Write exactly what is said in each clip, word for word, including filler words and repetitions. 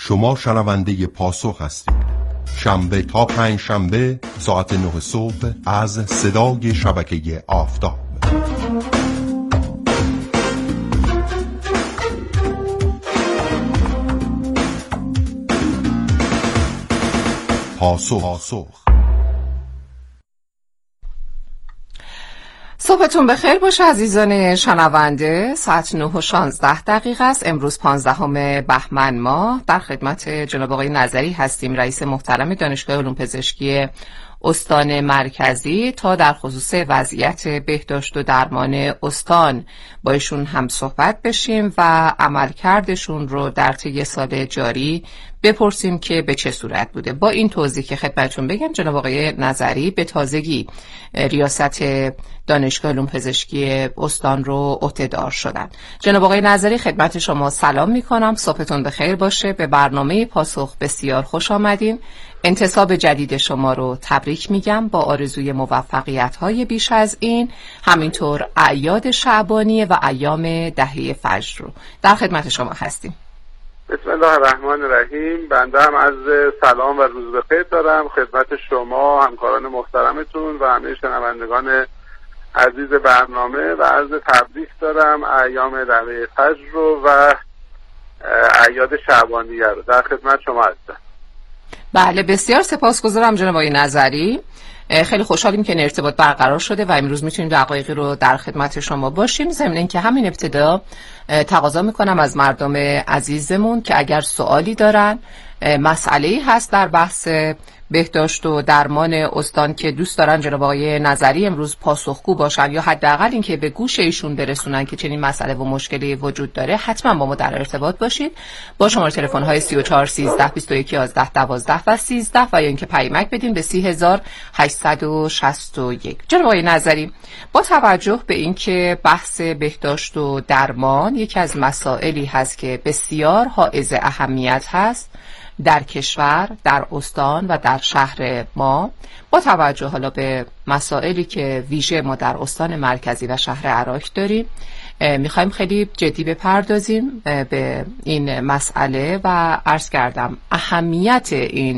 شما شنونده پاسخ هستید. شنبه تا پنج شنبه ساعت نه صبح از صدای شبکه آفتاب. پاسخ. پاسخ. صبحتون بخیر باشه عزیزان شنونده. ساعت نه و شانزده دقیقه است. امروز پانزدهم بهمن ماه. در خدمت جناب آقای نظری هستیم، رئیس محترم دانشگاه علوم پزشکی استان مرکزی، تا در خصوص وضعیت بهداشت و درمان استان با ایشون هم صحبت بشیم و عملکردشون رو در طی سال جاری بپرسیم که به چه صورت بوده. با این توضیح که خدمتتون بگم، جناب آقای نظری به تازگی ریاست دانشگاه علوم پزشکی استان رو عهدهدار شدن. جناب آقای نظری، خدمت شما سلام میکنم، صبحتون بخیر باشه. به برنامه پاسخ بسیار خوش آمدین. انتصاب جدید شما رو تبریک میگم با آرزوی موفقیت های بیش از این، همینطور اعیاد شعبانیه و ایام دهه فجر رو در خدمت شما هستیم. بسم الله الرحمن الرحیم. بنده هم از سلام و روز بخیر دارم خدمت شما، همکاران محترمتون و همه شنوندگان عزیز برنامه، و عرض تبریک دارم ایام دهه فجر رو و اعیاد شعبانیه رو. در خدمت شما هستم. بله، بسیار سپاسگزارم جناب آقای نظری. خیلی خوشحالیم که این ارتباط برقرار شده و امروز میتونیم دقایقی رو در خدمت شما باشیم. ضمن اینکه همین ابتدا تقاضا میکنم از مردم عزیزمون که اگر سوالی دارن، مسئله‌ای هست در بحث بهداشت و درمان استان که دوست دارن جناب آقای نظری امروز پاسخگو باشن، یا حداقل اینکه به گوش ایشون برسونن که چنین مسئله و مشکلی وجود داره، حتما با ما در ارتباط باشید با شماره تلفن های سی و چهار سیزده بیست و یک یازده دوازده و سیزده و یا اینکه پیامک بدین به سی هزار هشتصد و شصت و یک. جناب آقای نظری، با توجه به اینکه بحث بهداشت و درمان یکی از مسائلی هست که بسیار حائز اهمیت هست در کشور، در استان و در شهر ما، با توجه حالا به مسائلی که ویژه ما در استان مرکزی و شهر عراق داریم، میخوایم خیلی جدی بپردازیم به این مسئله و عرض کردم اهمیت این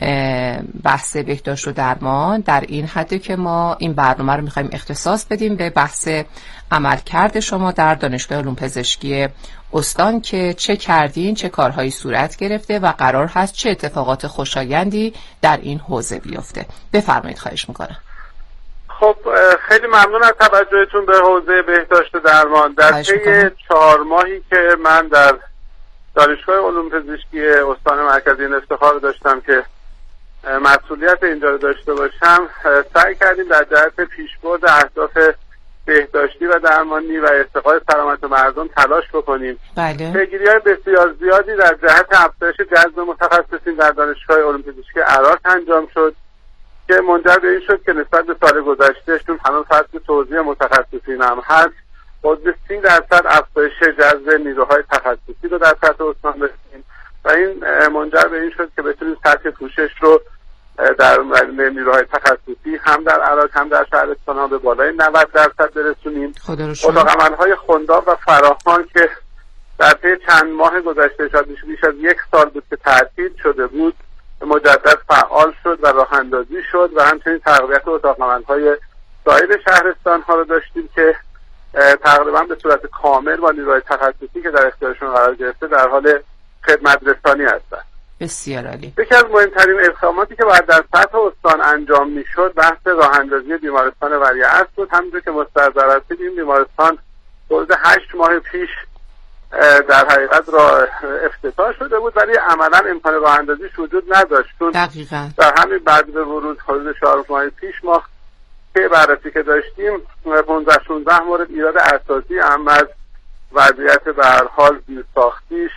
بحث بهداشت و درمان در این حده که ما این برنامه رو میخوایم اختصاص بدیم به بحث عملکرد شما در دانشگاه علوم پزشکی استان که چه کردین، چه کارهایی صورت گرفته و قرار هست چه اتفاقات خوشایندی در این حوزه بیفته. بفرمایید، خواهش میکنم. خب خیلی ممنون از توجهتون به حوزه بهداشت و درمان. در طی چهار ماهی که من در دانشگاه علوم پزشکی استان مرکزی این افتخار داشتم که مسئولیت اینجا رو داشته باشم، سعی کردیم در جهت پیشبرد اهداف بهداشتی و درمانی و ارتقای سلامت مردم تلاش بکنیم. بله. پیگیری‌های بسیار زیادی در جهت افزایش جذب متخصصین در دانشگاه علوم پزشکی عراق انجام شد که منجر به این شد که نسبت به سال گذشته چون هنوز فصل توزیع متخصصین هم هست، حدود سی درصد افزایش جذب نیروهای تخصصی رو در سطح استان داشتیم و این منجر به این شد که بتونیم سطح پوشش رو در نیروهای تخصصی هم در عراق هم در شهرستان ها به بالای نود درصد برسونیم. اتاق عمل‌های خنداب و فراخوان که در طی چند ماه گذشته شاید بیش از یک سال بود که تعطیل شده بود، مجدد فعال شد و راه اندازی شد و همچنین تقویت اتاق عمل‌های سایر شهرستان ها رو داشتیم که تقریبا به صورت کامل با نیروهای تخصصی که در اختیارشون قرار گرفته در حال خدمت رسانی هستند. بسیار عالی. یکی از مهمترین اقداماتی که باید در سطح استان انجام میشد بحث راه اندازی بیمارستان ولیعصر بود. همونجور که مستحضر هستید این بیمارستان حدود هشت ماه پیش در حقیقت راه افتتاح شده بود، ولی عملا امکان راه اندازیش وجود نداشت. دقیقاً در همین بعد به ورود حدود چهار ماه پیش ما که بررسی که داشتیم پانزده شانزده مورد ایراد اساسی اما از وضعیت به هر حال زیرساختیش،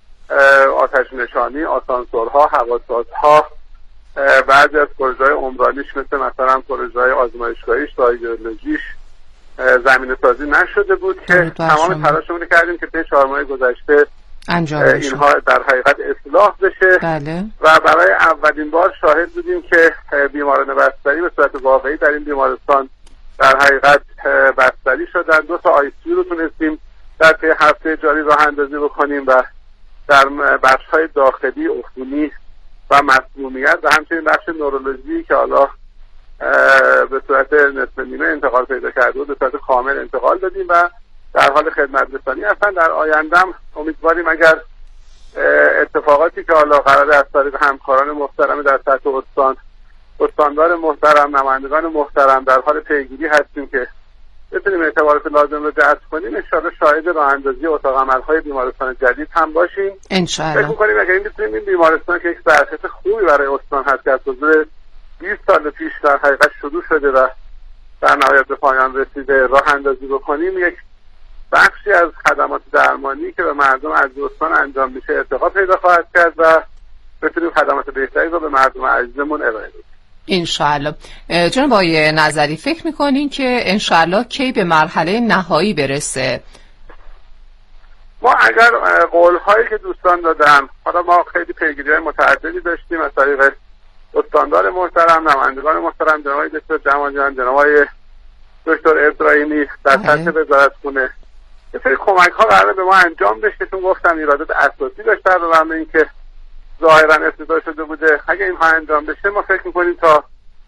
آتش نشانی، آسانسورها، هواسازها، بعضی از پروژه‌های عمرانیش مثل مثلا پروژه‌های آزمایشگاهیش، رادیولوژیش زمینه سازی نشده بود که تمام تلاشمون کردیم که طی چهار ماه گذشته اینها در حقیقت اصلاح بشه. بله. و برای اولین بار شاهد بودیم که بیماران بستری به صورت واقعی در این بیمارستان در حقیقت بستری شدن. دو تا آی سی یو رو تونستیم در طی هفته جاری راه اندازی بکنیم و در بخش‌های داخلی عفونی و مسمومیت و همچنین بخش نورولوژی که حالا به صورت نصف نیمه انتقال پیدا کرده و به صورت کامل انتقال دادیم و در حال خدمت رسانی هستن. در آیندهم امیدواریم اگر اتفاقاتی که حالا قرار از طریق همکاران محترم در سطح استان، استاندار محترم، نمایندگان محترم در حال پیگیری هستیم که بتونیم اعتبارات لازم رو جذب کنیم، ان شاءالله شاهد راه اندازی اتاق عمل‌های بیمارستان جدید هم باشیم. ان شاءالله فکر می‌کنیم اگر این بتونیم این بیمارستان که یک ظرفیت خوبی برای استان هست که از حدود بیست سال پیش در حقیقت شروع شده و در نهایت به پایان رسیده راه اندازی بکنیم، یک بخشی از خدمات درمانی که به مردم از استان انجام میشه ارتقا پیدا خواهد کرد و بتونیم خدمات بهتری رو به مردم عزیزمون ارائه بدیم. انشاءالله. جناب آقای نظری فکر میکنین که انشاءالله کی به مرحله نهایی برسه؟ ما اگر قول‌هایی که دوستان دادن، حالا ما خیلی پیگیری‌های متعددی داشتیم از طریق استاندار محترم، نمایندگان محترم، جناب آقای دکتر جمالیان، جناب آقای دکتر ابراهیمی در سطح وزارتخونه، یه سری کمک‌ها قراره به ما انجام بشه. چون گفتم ایرادات اساسی داشت در برنامه این که ظاهرا افتضاح شده بوده. اگه اینها انجام بشه ما فکر می‌کنیم تا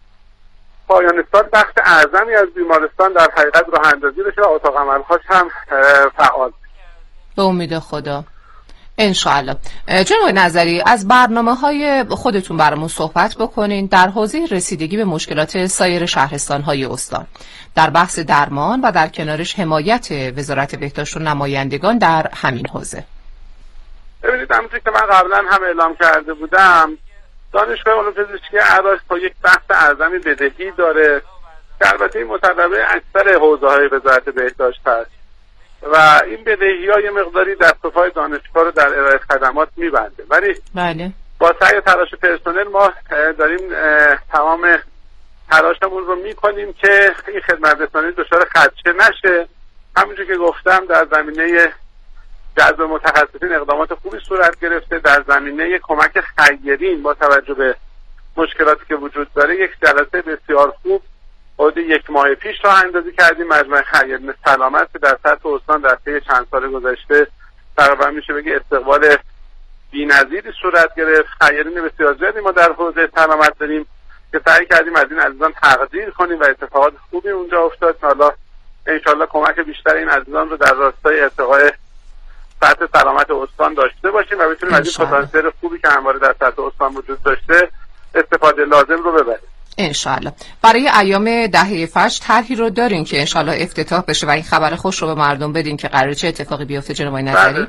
پایان سال بخش اعظمی از بیمارستان در حقیقت راه اندازی بشه و اتاق عمل‌هاش هم فعال. به امید خدا انشاءالله. جناب نظری از برنامه‌های خودتون برامون صحبت بکنین در حوزه رسیدگی به مشکلات سایر شهرستان‌های استان، در بحث درمان و در کنارش حمایت وزارت بهداشت و نمایندگان در همین حوزه. ببینید همونطور که من قبلا هم اعلام کرده بودم، دانشگاه علوم پزشکی اراش تا یک بخش اعظمی بدهی داره که البته این مطلبه اکثر حوزه‌های وزارت بهداشت هست و این بدهی‌ها یه مقداری دست و پای دانشگاه رو در ارائه خدمات می‌بنده، ولی بله با سعی و تلاش پرسنل ما داریم تمام تلاشمون رو می‌کنیم که این خدمت رسانی دچار خدشه نشه. همونجور که گفتم در زمینه جذب متخصصین اقدامات خوبی صورت گرفته، در زمینه کمک خیرین با توجه به مشکلاتی که وجود داره یک جلسه بسیار خوب حدود یک ماه پیش راه اندازی کردیم. مجمع خیرین سلامت که در سطح استان در طی چند سال گذشته تقریبا میشه بگی استقبال بی‌نظیری صورت گرفت. خیرین بسیار زیادی ما در حوزه سلامت داریم که سعی کردیم از این عزیزان تقدیر کنیم و اتفاقات خوبی اونجا افتاد. حالا انشالله کمک بیشتر این عزیزان رو در راستای ارتقای سطح سلامت استان داشته باشیم و بتونیم از این پتانسیل خوبی که همواره در سطح استان وجود داشته استفاده لازم رو ببریم. انشالله. برای ایام دهه فجر طرحی رو دارین که انشالله افتتاح بشه و این خبر خوش رو به مردم بدین که قراره چه اتفاقی بیفته جناب آقای نظری؟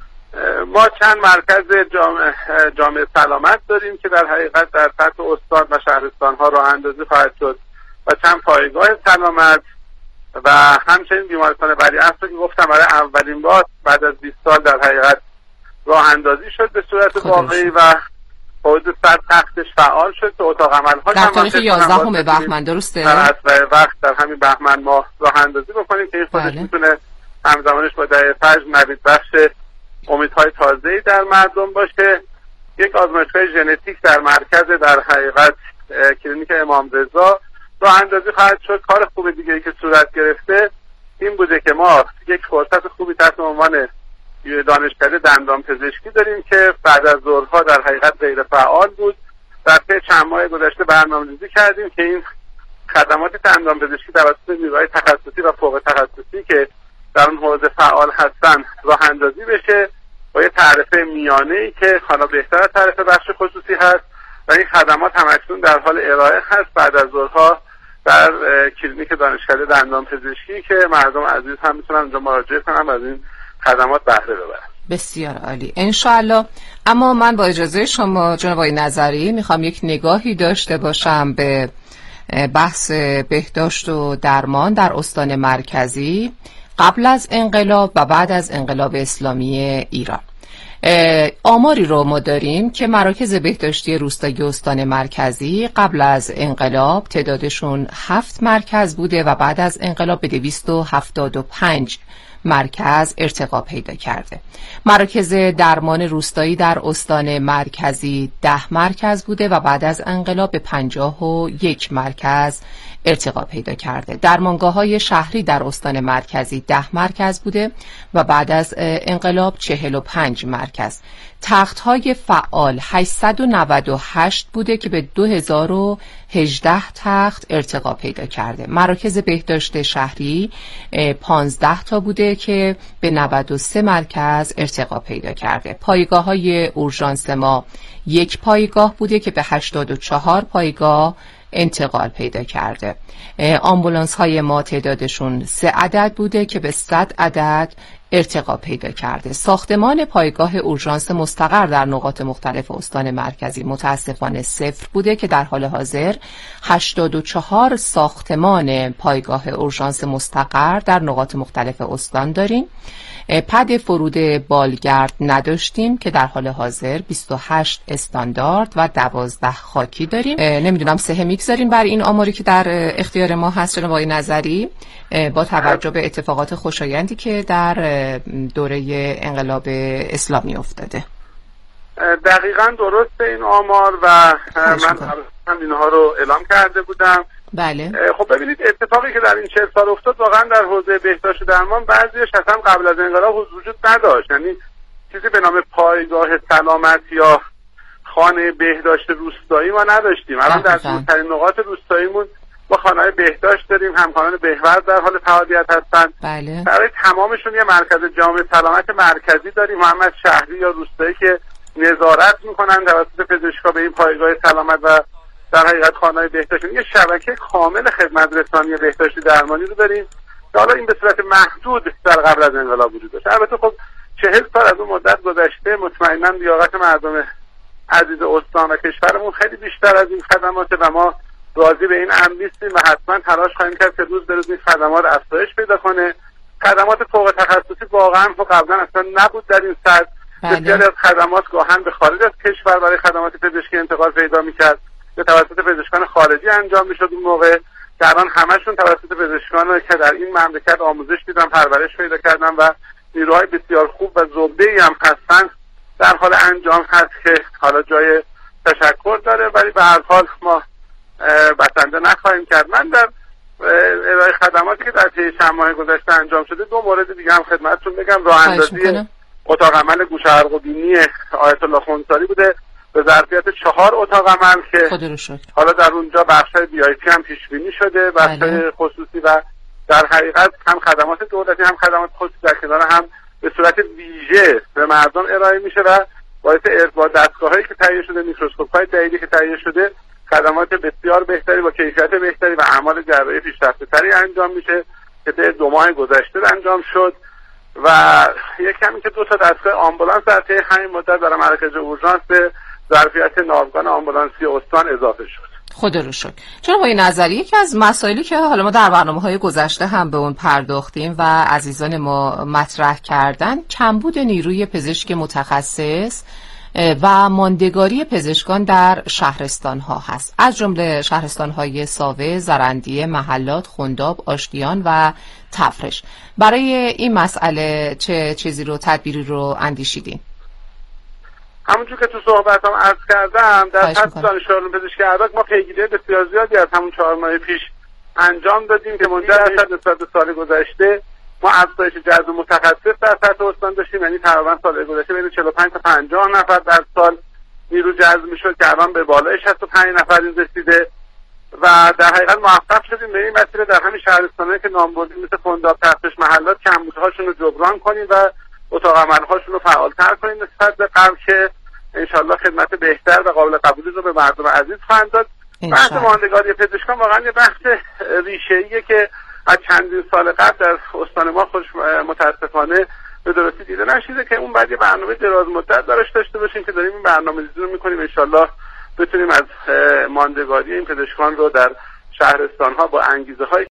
ما چند مرکز جامعه, جامعه سلامت داریم که در حقیقت در سطح استان و شهرستان ها راه اندازی خواهد شد و چند پایگاه سلامت و همچنین بیمارستان ولیعصر که گفتم برای اولین بار بعد از بیست سال در حقیقت راه اندازی شد به صورت واقعی و حدود صد تختش فعال شد که اتاق عمل‌ها در تاریخ یازدهم بهمن درسته؟ در اصل وقت در همین بهمن ماه راه اندازی بکنیم که این خودش بله. میتونه همزمانش با دهه فجر نوید بخش امیدهای تازه‌ای در مردم باشه. یک آزمایشگاه ژنتیک در مرکز در حقیقت کلینیک امام رضا راه اندازی خواهد شد. کار خوب دیگه‌ای که صورت گرفته این بوده که ما یک فرصت خوبی تحت عنوان دانشکده دندان پزشکی داریم که بعد از ظهرها در حقیقت غیر فعال بود. در طی چند ماه گذشته برنامه‌ریزی کردیم که این خدمات دندان پزشکی توسط نیروهای تخصصی و فوق تخصصی که در اون حوزه فعال هستن راه اندازی بشه با یه تعرفه میانه‌ای که حالا بهتر از تعرفه بخش خصوصی هست و این خدمات همکنون در حال ارائه هست بعد از ظهرها در کلینیک دانشکده دندان پزشکی که مردم عزیز هم میتونن اونجا مراجعه کنن و از این خدمات بهره ببرن. بسیار عالی انشاءالله. اما من با اجازه شما جناب آقای نظری میخوام یک نگاهی داشته باشم به بحث بهداشت و درمان در استان مرکزی قبل از انقلاب و بعد از انقلاب اسلامی ایران. آماری رو ما داریم که مراکز بهداشتی روستایی استان مرکزی قبل از انقلاب تعدادشون هفت مرکز بوده و بعد از انقلاب به دویست و هفتاد و پنج مرکز ارتقا پیدا کرده. مراکز درمان روستایی در استان مرکزی ده مرکز بوده و بعد از انقلاب به پنجاه و یک مرکز ارتقا پیدا کرده. درمانگاه‌های شهری در استان مرکزی ده مرکز بوده و بعد از انقلاب چهل و پنج مرکز. تخت‌های فعال هشتصد و نود و هشت بوده که به دو هزار و هجده تخت ارتقا پیدا کرده. مراکز بهداشت شهری پانزده تا بوده که به نود و سه مرکز ارتقا پیدا کرده. پایگاه‌های اورژانس ما یک پایگاه بوده که به هشتاد و چهار پایگاه انتقال پیدا کرده. آمبولانس های ما تعدادشون سه عدد بوده که به صد عدد ارتقا پیدا کرده. ساختمان پایگاه اورژانس مستقر در نقاط مختلف استان مرکزی متاسفانه صفر بوده که در حال حاضر هشتاد و چهار ساختمان پایگاه اورژانس مستقر در نقاط مختلف استان داریم. پد فرود بالگرد نداشتیم که در حال حاضر بیست و هشت استاندارد و دوازده خاکی داریم. نمیدونم سه میگذاریم بر این آماری که در اختیار ما هست جناب آقای نظری با توجه به اتفاقات خوشایندی که در دوره انقلاب اسلامی افتاده. دقیقاً درست این آمار و من هم اینها رو اعلام کرده بودم. بله. خب ببینید اتفاقی که در این چهل سال افتاد واقعا در حوزه بهداشت و درمان بعضیش اصلا قبل از انقلاب وجود نداشت. یعنی چیزی به نام پایگاه سلامت یا خانه بهداشت روستایی ما نداشتیم. الان در دورترین نقاط روستاییمون ما خانه‌های بهداشت داریم، همکاران بهور در حال فعالیت هستن. بله. برای تمامشون یه مرکز جامع سلامت مرکزی داریم، محمد شهری یا روستایی که نظارت میکنن توسط پزشکا به این پایگاه سلامت و در حقیقت خانه‌های بهداشت. یه شبکه کامل خدمت رسانی بهداشتی درمانی رو داریم که حالا این به صورت محدود در قبل از انقلاب وجود داشت. البته خب چهل سال از اون مدت گذشته، مطمئناً لیاقت مردم عزیز استان و کشورمون خیلی بیشتر از این خدمات و ما راضی به این امر نیستیم و حتما تلاش خواهیم کرد که روز به روز این خدمات افزایش پیدا کنه. خدمات فوق تخصصی واقعا قبلا اصلا نبود در این سطح. بسیاری از خدمات گاهن به خارج از کشور برای خدمات پزشکی انتقال پیدا می‌کرد به توسط پزشکان خارجی انجام میشد. اون موقع که الان همشون توسط پزشکان که در این مملکت آموزش دیدن، پرورش پیدا کردن و نیروهای بسیار خوب و زبده‌ای هم هستن در حال انجام هست که حالا جای تشکر داره، ولی به هر حال ما بسنده نخواهیم کرد. من در ارائه خدماتی که در طی چند ماه گذشته انجام شده دو مورد دیگه هم خدمتتون بگم. راه اندازی اتاق عمل گوش حلق و بینی آیت الله خونساری بوده به ظرفیت چهار اتاق عمل که حالا در اونجا بخشای بی آی تی هم پیش بینی شده، بخشای خصوصی و در حقیقت هم خدمات دولتی هم خدمات خصوصی در کنار هم به صورت ویژه به مردم ارائه میشه و باعث ارتباط دستگاهایی که تهیه شده، میکروسکوپ‌های جدیدی که تهیه شده، خدمات بسیار بهتری با کیفیت بهتری و اعمال جراحی پیشرفته‌تری انجام میشه که در دو ماه گذشته انجام شد و یک کمی که دو تا دستگاه آمبولانس در طی همین مدت برای مرکز اورژانس به ظرفیت ناوگان آمبولانسی استان اضافه شد. خدا رو شکر. چون با این نظریه یکی از مسائلی که حالا ما در برنامه‌های گذشته هم به اون پرداختیم و عزیزان ما مطرح کردن، کمبود نیروی پزشک متخصص و ماندگاری پزشکان در شهرستان ها هست، از جمله شهرستان های ساوه، زرندیه، محلات، خنداب، آشتیان و تفرش. برای این مسئله چه چیزی رو تدبیری رو اندیشیدین؟ همونجور که تو صحبتام عرض کردم در سطح دانشگاه علوم پزشکی عراق ما پیگیری بسیار زیادی از همون چهار ماه پیش انجام دادیم که منجر شد نسبت به سال گذشته ما افزایش جذب متخصص در سطح استان داشتیم. یعنی تقریبا سال گذشته بین چهل و پنج تا پنجاه نفر در سال نیرو جذب میشد که الان به بالای شصت و پنج نفر رسیده و در حقیقت موفق شدیم به این مسئله در همین شهرستانایی که نام بردیم مثل خنداب، تفتش، محلات کمبودهاشون رو جبران کنیم و اتاق عمل‌هاشون رو فعال‌تر کنیم نسبت به قبل که انشالله خدمت بهتر و قابل قبولی رو به مردم عزیز خواهند داد. بحث ماندگاری پزشکان واقعا یه بحث ریشه‌ایه که از چندین سال قبل در استان ما خوش متاسفانه به درستی دیده نشده که اون بعد یه برنامه دراز مدت براش داشته باشیم که داریم این برنامه‌ریزی رو می‌کنیم انشالله بتونیم از ماندگاری این پزشکان رو در شهرستان‌ها با انگیزه‌های